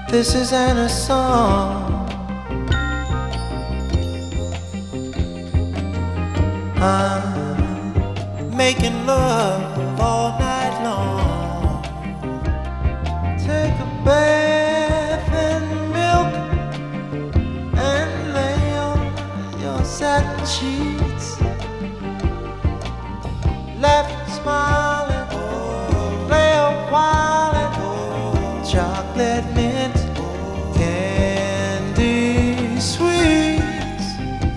This isn't a song. I'm making love all night long. Take a bath in milk and lay on your satin sheets. Laugh and smile and play a while and chocolate mint candy sweets.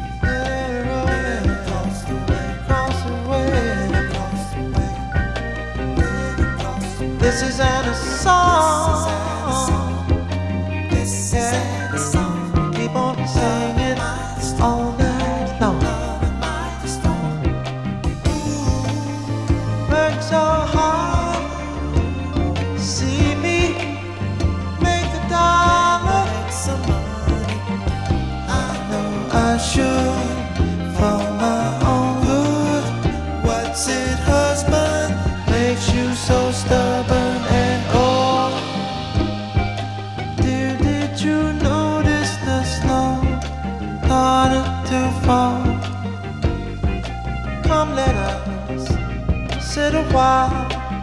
Cross away. This isn't a song. Keep on singing all night long. Work so hard, see me make $1. I know I should for my own good. What's it, husband, makes you so stubborn and old? Dear, did you notice the snow started to fall? Come, let us sit a while.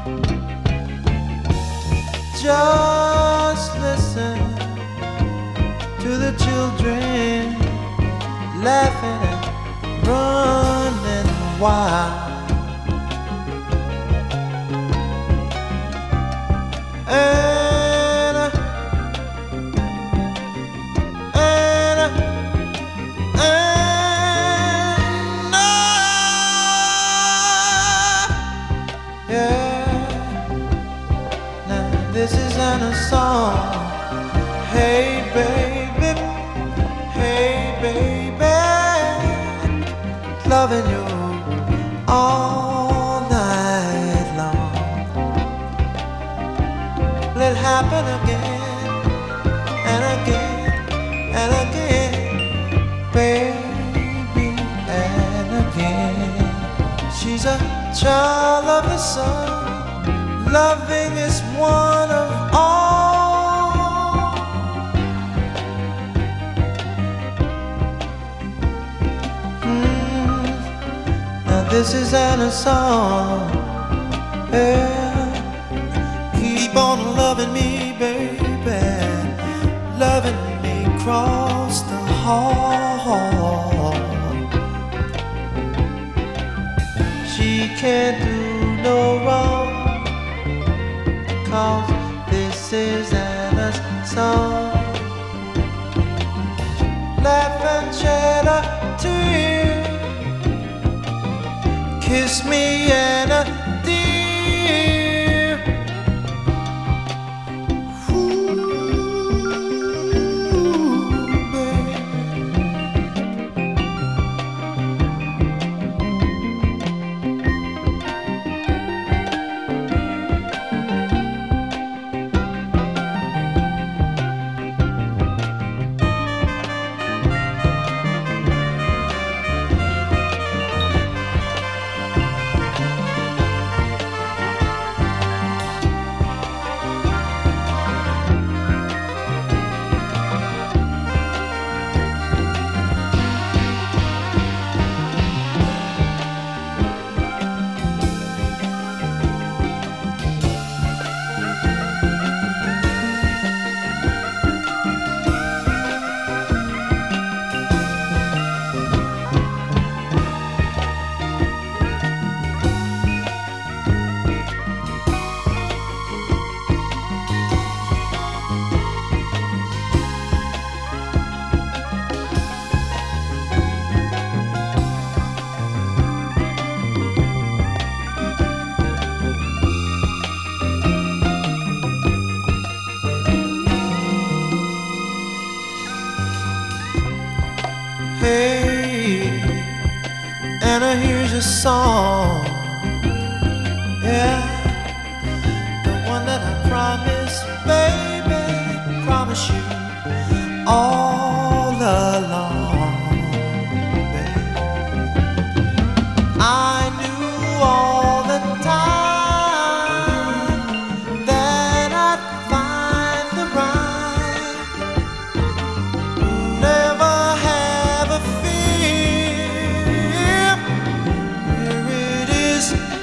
Just listen to the children laughing and running wild. And yeah. Now this isn't a song. Hey baby, loving you all night long. Let it happen again and again and again, baby, and again. She's a child of the sun. Loving is one of all. Now this isn't a song. Yeah. Keep on loving me, baby, loving me across the hall. She can't do no wrong, 'cause this isn't a song. Laugh and shed a tear, kiss me and a dear. Ooh, baby. Hey, and here's a song, yeah, the one that I promised, baby, promise you all along, baby. I knew all the time that I'd find the rhyme kiss